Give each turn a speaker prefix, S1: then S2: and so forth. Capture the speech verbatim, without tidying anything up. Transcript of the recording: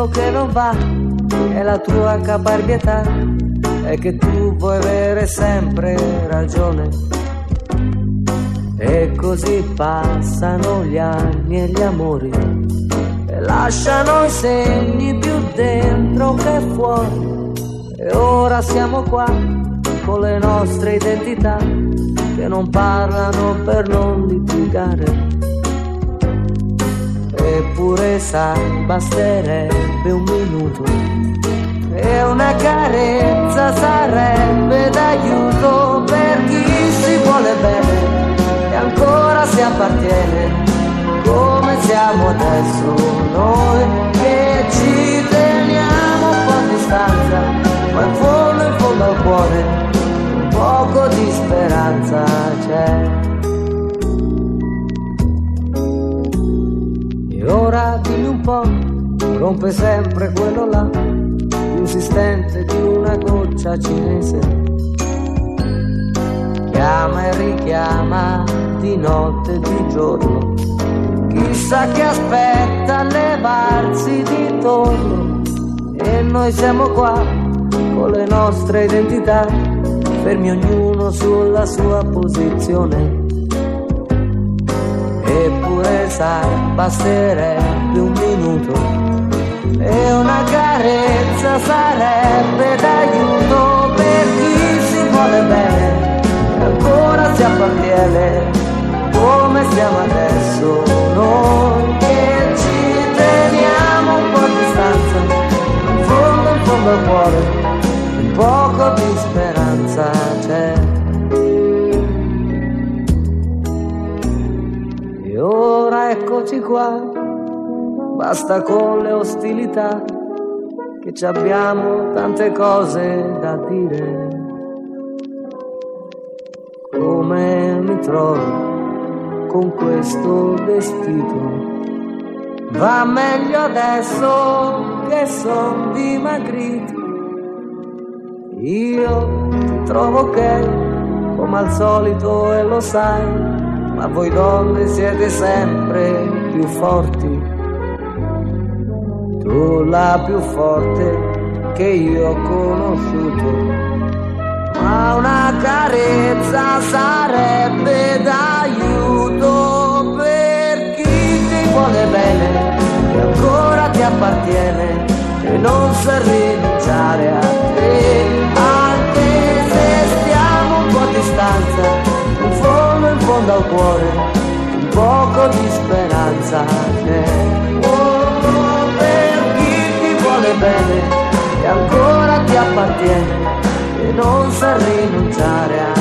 S1: solo che non va è la tua caparbietà, è che tu vuoi avere sempre ragione. E così passano gli anni e gli amori e lasciano i segni più dentro che fuori. E ora siamo qua con le nostre identità che non parlano per non litigare. Eppure sai, basterebbe un minuto e una carezza sarebbe d'aiuto per chi si vuole bene e ancora si appartiene, come siamo adesso noi che ci teniamo un po' a distanza, ma in fondo, in fondo al cuore un poco di speranza c'è. E ora dimmi un po', rompe sempre quello là, più insistente di una goccia cinese. Chiama e richiama di notte e di giorno, chissà che aspetta a levarsi di torno. E noi siamo qua con le nostre identità, fermi ognuno sulla sua posizione. Eppure sai, basterebbe un minuto e una carezza sarebbe d'aiuto per chi si vuole bene e ancora si appartiene, come siamo adesso noi che ci teniamo un po' a distanza, in fondo, in fondo al cuore un poco di speranza c'è. E ora eccoci qua, basta con le ostilità, che ci abbiamo tante cose da dire. Come mi trovo con questo vestito? Va meglio adesso che son dimagrito. Io ti trovo ok, come al solito e lo sai, ma voi donne siete sempre più forti. Tu la più forte che io ho conosciuto, ma una carezza sarebbe d'aiuto per chi ti vuole bene e ancora ti appartiene e non sa rinunciare a te, anche se stiamo un po' a distanza, in fondo, in fondo al cuore un poco di speranza c'è. Oh, per chi ti vuole bene e ancora ti appartiene e non sa rinunciare a